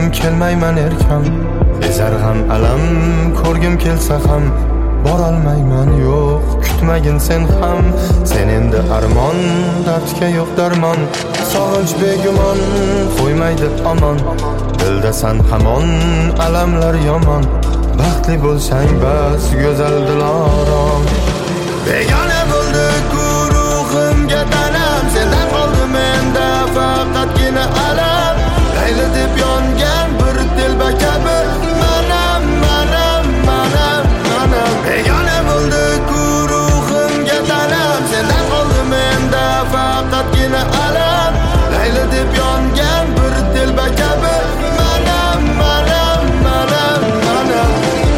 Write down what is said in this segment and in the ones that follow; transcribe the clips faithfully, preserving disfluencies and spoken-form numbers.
kelmayman erkam. Ezar ham alam ko'rgim kelsa ham borolmayman, yo'q kutmagin sen ham. Sen endi armon, dardga yo'q darmon. Sog'inch begumon qo'ymaydi omon. Dilda san hamon alamlar yomon. Baxtli bo'lsang bas go'zal dilorom. Begona bo'ldi ruhimga tanam, sendan qoldi menda faqatgina alam. Layli deb yongan bir telba kabi manam manam manam manam. Begona bo'ldi ruhimga tanam, sendan qoldi menda faqatgina alam. Layli deb yongan bir telba kabi manam manam manam manam.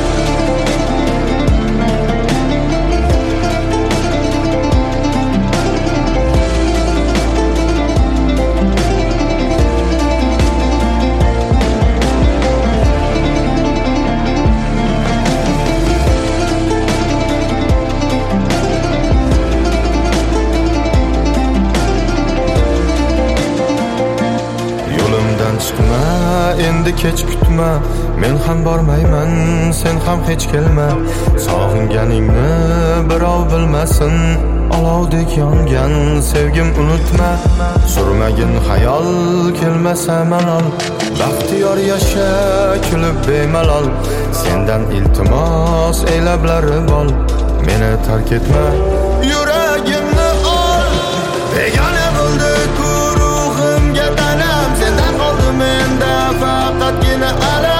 Chiqma endi kech kutma, men ham bormayman, sen ham hech kelma. Sog'inganingni birov bilmasin, olovdek yongan sevgim unutma. Surmagin xayol kelmasa malol, baxtiyor yasha kulib bemalol. Sendan iltimos elablari bol, meni tark etma, yuragimni ol. Begona bo'ldi ruhimga tanam, sendan qoldi menda faqatgina alam.